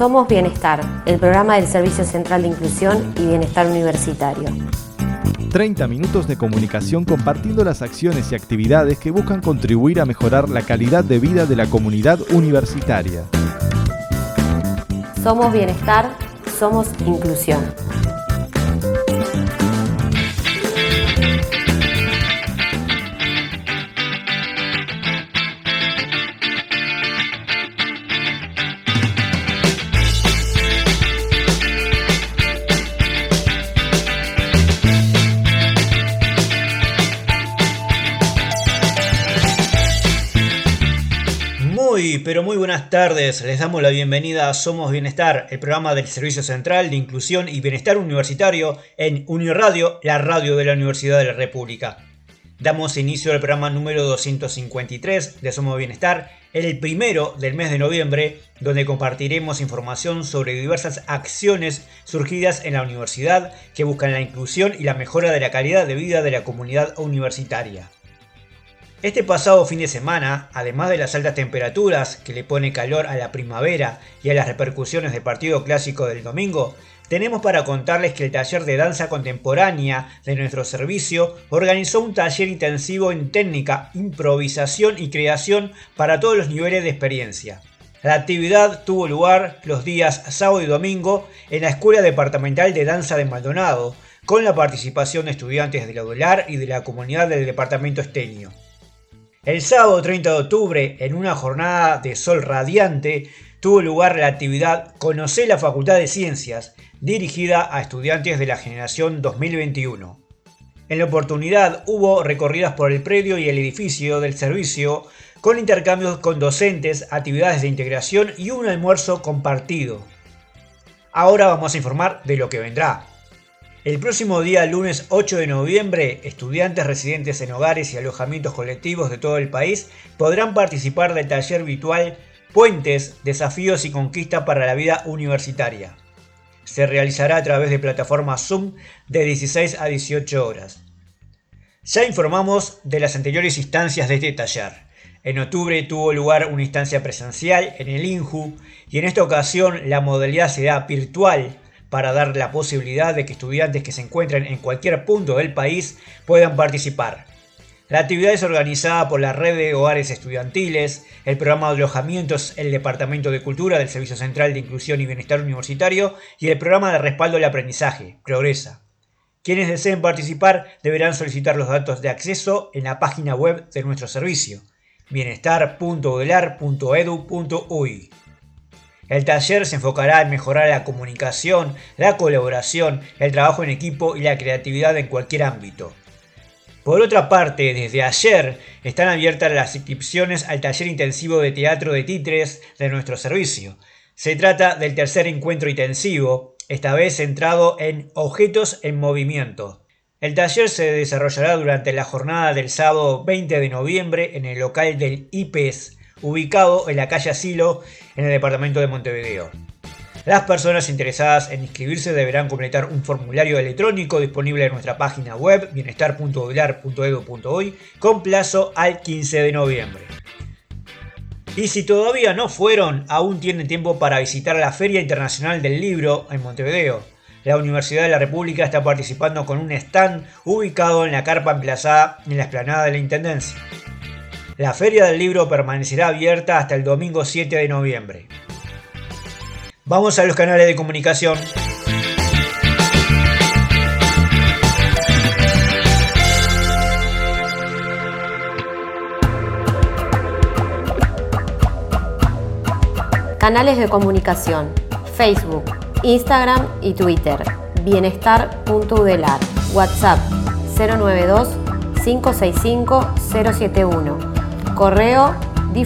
Somos Bienestar, el programa del Servicio Central de Inclusión y Bienestar Universitario. 30 minutos de comunicación compartiendo las acciones y actividades que buscan contribuir a mejorar la calidad de vida de la comunidad universitaria. Somos Bienestar, somos Inclusión. Pero muy buenas tardes, les damos la bienvenida a Somos Bienestar, el programa del Servicio Central de Inclusión y Bienestar Universitario en Uniradio, la radio de la Universidad de la República. Damos inicio al programa número 253 de Somos Bienestar, el primero del mes de noviembre, donde compartiremos información sobre diversas acciones surgidas en la universidad que buscan la inclusión y la mejora de la calidad de vida de la comunidad universitaria. Este pasado fin de semana, además de las altas temperaturas que le pone calor a la primavera y a las repercusiones del partido clásico del domingo, tenemos para contarles que el taller de danza contemporánea de nuestro servicio organizó un taller intensivo en técnica, improvisación y creación para todos los niveles de experiencia. La actividad tuvo lugar los días sábado y domingo en la Escuela Departamental de Danza de Maldonado, con la participación de estudiantes de la UDELAR y de la comunidad del departamento esteño. El sábado 30 de octubre, en una jornada de sol radiante, tuvo lugar la actividad Conocé la Facultad de Ciencias, dirigida a estudiantes de la generación 2021. En la oportunidad hubo recorridas por el predio y el edificio del servicio, con intercambios con docentes, actividades de integración y un almuerzo compartido. Ahora vamos a informar de lo que vendrá. El próximo día, lunes 8 de noviembre, estudiantes residentes en hogares y alojamientos colectivos de todo el país podrán participar del taller virtual Puentes, Desafíos y Conquista para la Vida Universitaria. Se realizará a través de plataforma Zoom de 16 a 18 horas. Ya informamos de las anteriores instancias de este taller. En octubre tuvo lugar una instancia presencial en el INJU y en esta ocasión la modalidad será virtual, para dar la posibilidad de que estudiantes que se encuentren en cualquier punto del país puedan participar. La actividad es organizada por la Red de Hogares Estudiantiles, el Programa de Alojamientos, el Departamento de Cultura del Servicio Central de Inclusión y Bienestar Universitario y el Programa de Respaldo al Aprendizaje, Progresa. Quienes deseen participar deberán solicitar los datos de acceso en la página web de nuestro servicio, bienestar.udelar.edu.uy. El taller se enfocará en mejorar la comunicación, la colaboración, el trabajo en equipo y la creatividad en cualquier ámbito. Por otra parte, desde ayer están abiertas las inscripciones al taller intensivo de teatro de títeres de nuestro servicio. Se trata del tercer encuentro intensivo, esta vez centrado en objetos en movimiento. El taller se desarrollará durante la jornada del sábado 20 de noviembre en el local del IPES, ubicado en la calle Asilo, en el departamento de Montevideo. Las personas interesadas en inscribirse deberán completar un formulario electrónico disponible en nuestra página web bienestar.udelar.edu.uy con plazo al 15 de noviembre. Y si todavía no fueron, aún tienen tiempo para visitar la Feria Internacional del Libro en Montevideo. La Universidad de la República está participando con un stand ubicado en la carpa emplazada en la explanada de la Intendencia. La Feria del Libro permanecerá abierta hasta el domingo 7 de noviembre. Vamos a los canales de comunicación. Canales de comunicación: Facebook, Instagram y Twitter. Bienestar.udelar. WhatsApp 092-565-071. Correo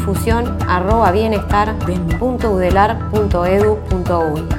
difusión@bienestar.udelar.edu.uy.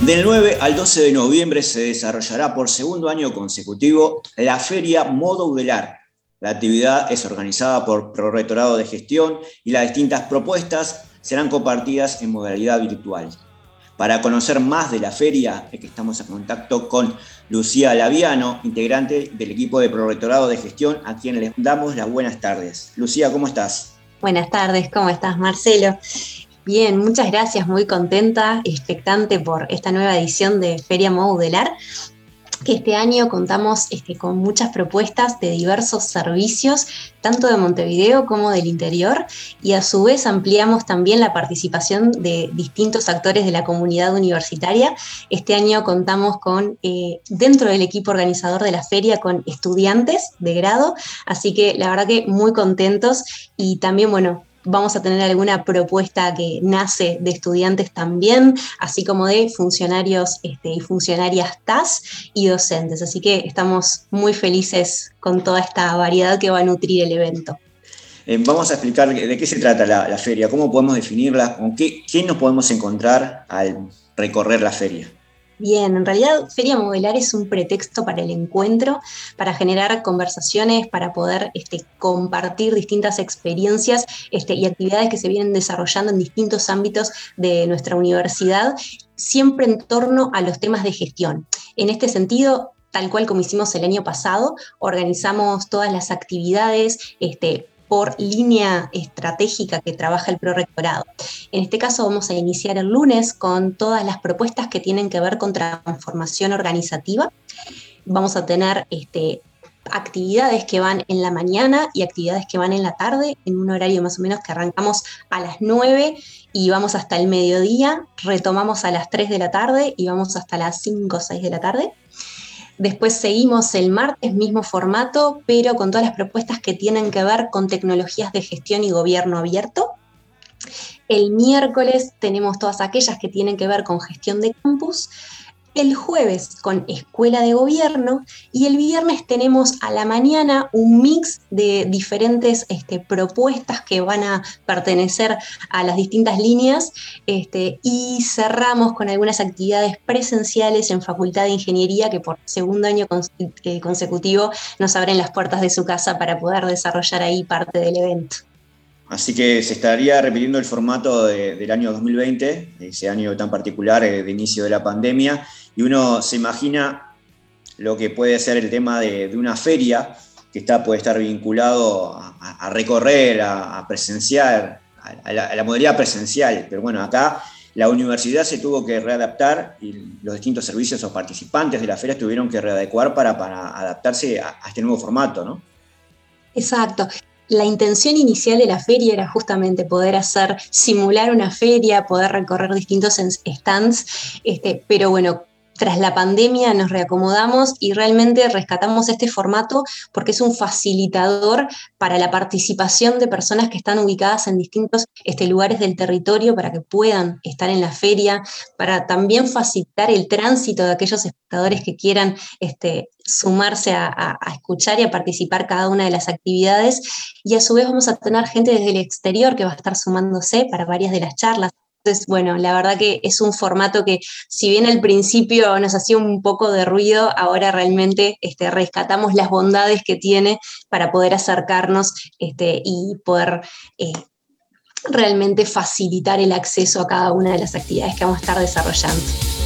Del 9 al 12 de noviembre se desarrollará por segundo año consecutivo la Feria Modo Udelar. La actividad es organizada por Prorrectorado de Gestión y las distintas propuestas serán compartidas en modalidad virtual. Para conocer más de la feria, estamos en contacto con Lucía Laviano, integrante del equipo de Prorrectorado de Gestión, a quien les damos las buenas tardes. Lucía, ¿cómo estás? Buenas tardes, ¿cómo estás, Marcelo? Bien, muchas gracias, muy contenta, expectante por esta nueva edición de Feria Modo Udelar, que este año contamos con muchas propuestas de diversos servicios, tanto de Montevideo como del interior, y a su vez ampliamos también la participación de distintos actores de la comunidad universitaria. Este año contamos con, dentro del equipo organizador de la feria, con estudiantes de grado, así que la verdad que muy contentos, y también, bueno, vamos a tener alguna propuesta que nace de estudiantes también, así como de funcionarios y funcionarias TAS y docentes. Así que estamos muy felices con toda esta variedad que va a nutrir el evento. Vamos a explicar de qué se trata la feria, cómo podemos definirla, con qué nos podemos encontrar al recorrer la feria. Bien, en realidad Feria Modelar es un pretexto para el encuentro, para generar conversaciones, para poder compartir distintas experiencias y actividades que se vienen desarrollando en distintos ámbitos de nuestra universidad, siempre en torno a los temas de gestión. En este sentido, tal cual como hicimos el año pasado, organizamos todas las actividades por línea estratégica que trabaja el Prorrectorado. En este caso vamos a iniciar el lunes con todas las propuestas que tienen que ver con transformación organizativa. Vamos a tener actividades que van en la mañana y actividades que van en la tarde, en un horario más o menos que arrancamos a las 9 y vamos hasta el mediodía, retomamos a las 3 de la tarde y vamos hasta las 5 o 6 de la tarde. Después seguimos el martes, mismo formato, pero con todas las propuestas que tienen que ver con tecnologías de gestión y gobierno abierto. El miércoles tenemos todas aquellas que tienen que ver con gestión de campus. El jueves con escuela de gobierno, y el viernes tenemos a la mañana un mix de diferentes propuestas que van a pertenecer a las distintas líneas, y cerramos con algunas actividades presenciales en Facultad de Ingeniería que por segundo año consecutivo nos abren las puertas de su casa para poder desarrollar ahí parte del evento. Así que se estaría repitiendo el formato del año 2020, ese año tan particular de inicio de la pandemia, y uno se imagina lo que puede ser el tema de una feria que puede estar vinculado a recorrer, a presenciar, a la modalidad presencial. Pero bueno, acá la universidad se tuvo que readaptar y los distintos servicios o participantes de la feria tuvieron que readecuar para adaptarse a este nuevo formato, ¿no? Exacto. La intención inicial de la feria era justamente poder simular una feria, poder recorrer distintos stands, pero bueno, tras la pandemia nos reacomodamos y realmente rescatamos este formato porque es un facilitador para la participación de personas que están ubicadas en distintos lugares del territorio para que puedan estar en la feria, para también facilitar el tránsito de aquellos espectadores que quieran sumarse a escuchar y a participar cada una de las actividades, y a su vez vamos a tener gente desde el exterior que va a estar sumándose para varias de las charlas. Entonces, bueno, la verdad que es un formato que, si bien al principio nos hacía un poco de ruido, ahora realmente rescatamos las bondades que tiene para poder acercarnos y poder realmente facilitar el acceso a cada una de las actividades que vamos a estar desarrollando.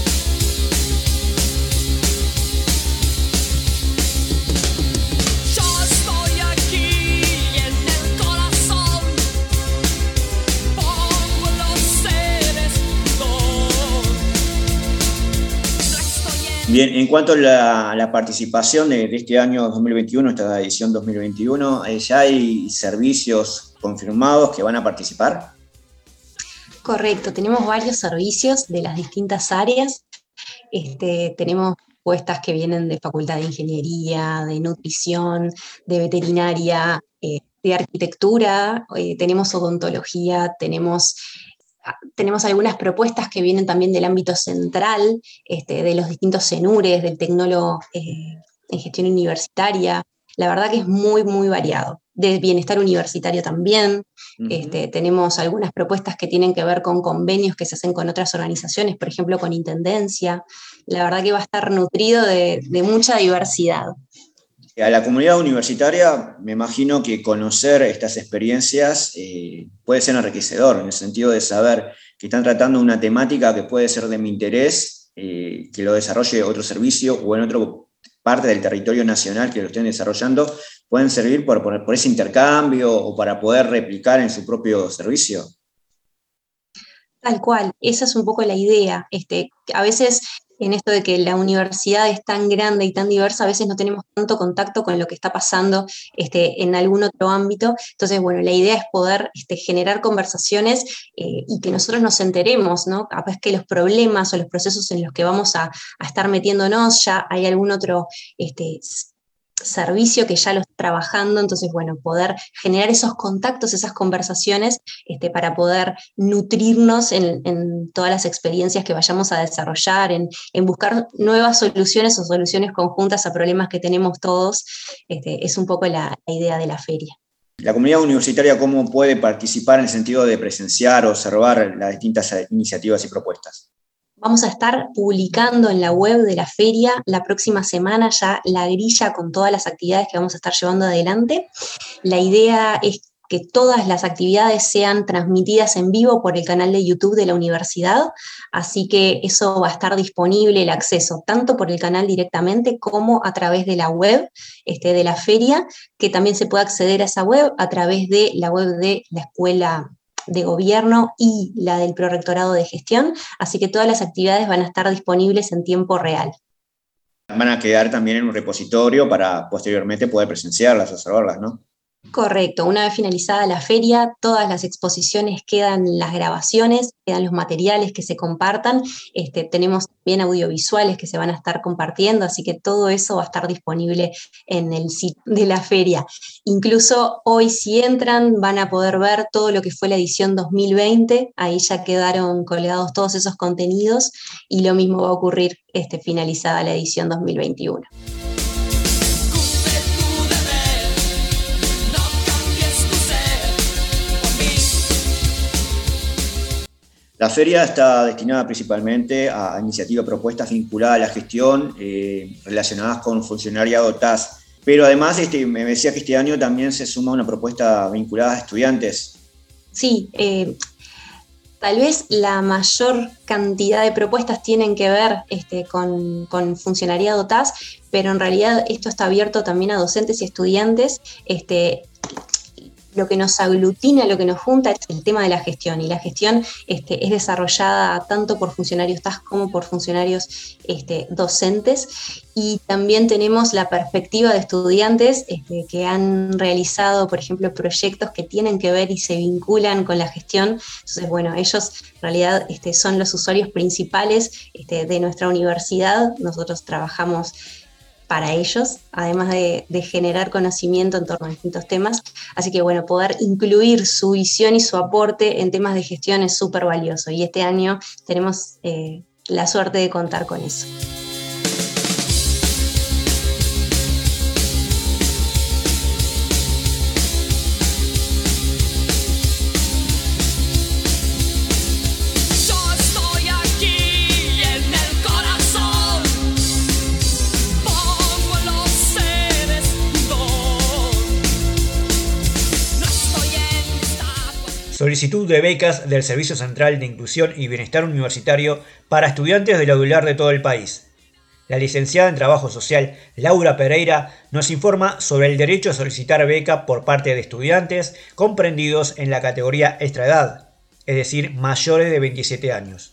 Bien, en cuanto a la participación de este año 2021, esta edición 2021, ¿ya hay servicios confirmados que van a participar? Correcto, tenemos varios servicios de las distintas áreas. Tenemos propuestas que vienen de Facultad de Ingeniería, de Nutrición, de Veterinaria, de Arquitectura, tenemos odontología, tenemos algunas propuestas que vienen también del ámbito central, de los distintos CENURES, del tecnólogo en gestión universitaria. la verdad que es muy, muy variado. De bienestar universitario también. Tenemos algunas propuestas que tienen que ver con convenios que se hacen con otras organizaciones, por ejemplo, con Intendencia. La verdad que va a estar nutrido de mucha diversidad. A la comunidad universitaria, me imagino que conocer estas experiencias puede ser enriquecedor, en el sentido de saber que están tratando una temática que puede ser de mi interés, que lo desarrolle otro servicio o en otra parte del territorio nacional que lo estén desarrollando, pueden servir por ese intercambio o para poder replicar en su propio servicio. Tal cual, esa es un poco la idea. A veces en esto de que la universidad es tan grande y tan diversa, a veces no tenemos tanto contacto con lo que está pasando en algún otro ámbito. Entonces, bueno, la idea es poder generar conversaciones y que nosotros nos enteremos, ¿no? Capaz que los problemas o los procesos en los que vamos a estar metiéndonos, ya hay algún otro servicio que ya lo está trabajando, entonces, bueno, poder generar esos contactos, esas conversaciones, para poder nutrirnos en todas las experiencias que vayamos a desarrollar, en buscar nuevas soluciones o soluciones conjuntas a problemas que tenemos todos, es un poco la idea de la feria. La comunidad universitaria, ¿cómo puede participar en el sentido de presenciar o observar las distintas iniciativas y propuestas? Vamos a estar publicando en la web de la feria la próxima semana ya la grilla con todas las actividades que vamos a estar llevando adelante. La idea es que todas las actividades sean transmitidas en vivo por el canal de YouTube de la universidad, así que eso va a estar disponible el acceso tanto por el canal directamente como a través de la web de la feria, que también se puede acceder a esa web a través de la web de la Escuela de Gobierno y la del Prorrectorado de Gestión, así que todas las actividades van a estar disponibles en tiempo real. Van a quedar también en un repositorio para posteriormente poder presenciarlas, observarlas, ¿no? Correcto, una vez finalizada la feria, todas las exposiciones quedan las grabaciones, quedan los materiales que se compartan, tenemos también audiovisuales que se van a estar compartiendo, así que todo eso va a estar disponible en el sitio de la feria. Incluso hoy si entran van a poder ver todo lo que fue la edición 2020, ahí ya quedaron colgados todos esos contenidos y lo mismo va a ocurrir finalizada la edición 2021. La feria está destinada principalmente a iniciativas, propuestas vinculadas a la gestión relacionadas con funcionariado TAS. Pero además me decía que este año también se suma una propuesta vinculada a estudiantes. Sí, tal vez la mayor cantidad de propuestas tienen que ver con funcionariado TAS, pero en realidad esto está abierto también a docentes y estudiantes. Lo que nos aglutina, lo que nos junta es el tema de la gestión, y la gestión es desarrollada tanto por funcionarios TAS como por funcionarios docentes, y también tenemos la perspectiva de estudiantes que han realizado, por ejemplo, proyectos que tienen que ver y se vinculan con la gestión. Entonces, bueno, ellos en realidad son los usuarios principales de nuestra universidad. Nosotros trabajamos para ellos, además de generar conocimiento en torno a distintos temas. Así que bueno, poder incluir su visión y su aporte en temas de gestión es súper valioso, y este año tenemos la suerte de contar con eso. Solicitud de becas del Servicio Central de Inclusión y Bienestar Universitario para estudiantes de la UDELAR de todo el país. La licenciada en Trabajo Social, Laura Pereira, nos informa sobre el derecho a solicitar beca por parte de estudiantes comprendidos en la categoría extraedad, es decir, mayores de 27 años.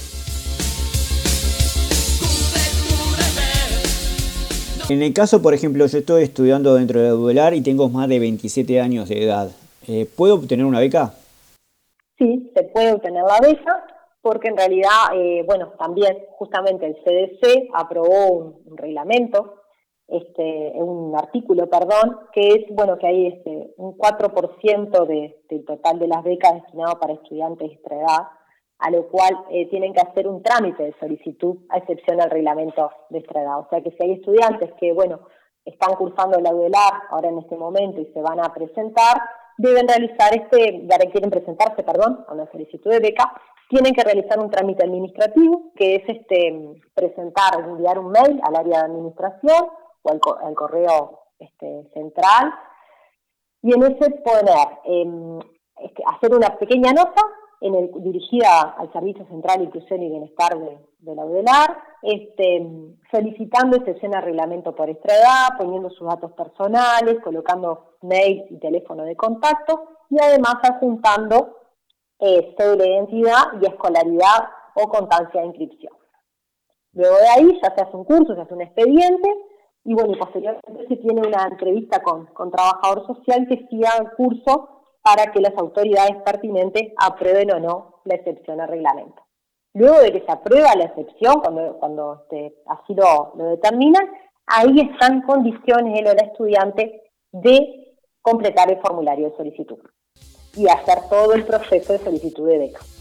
En el caso, por ejemplo, yo estoy estudiando dentro de la UDELAR y tengo más de 27 años de edad. ¿Puedo obtener una beca? Sí, se puede obtener la beca, porque en realidad, también justamente el CDC aprobó un reglamento, un artículo, que es, que hay un 4% del total de las becas destinadas para estudiantes de extra edad, a lo cual tienen que hacer un trámite de solicitud a excepción del reglamento de extra edad. O sea que si hay estudiantes que, están cursando la UDELAR ahora en este momento y se van a presentar, deben realizar quieren presentarse, a una solicitud de beca, tienen que realizar un trámite administrativo, que es enviar un mail al área de administración o al correo central, y en ese poner, hacer una pequeña nota dirigida al Servicio Central de Inclusión y Bienestar de la UDELAR, solicitando excepción al reglamento por extraedad, poniendo sus datos personales, colocando mail y teléfono de contacto, y además adjuntando cédula de identidad y escolaridad o constancia de inscripción. Luego de ahí ya se hace un curso, se hace un expediente, y posteriormente se tiene una entrevista con trabajador social que siga el curso para que las autoridades pertinentes aprueben o no la excepción al reglamento. Luego de que se aprueba la excepción, cuando así lo determinan, ahí están en condiciones el o la estudiante de completar el formulario de solicitud y hacer todo el proceso de solicitud de beca.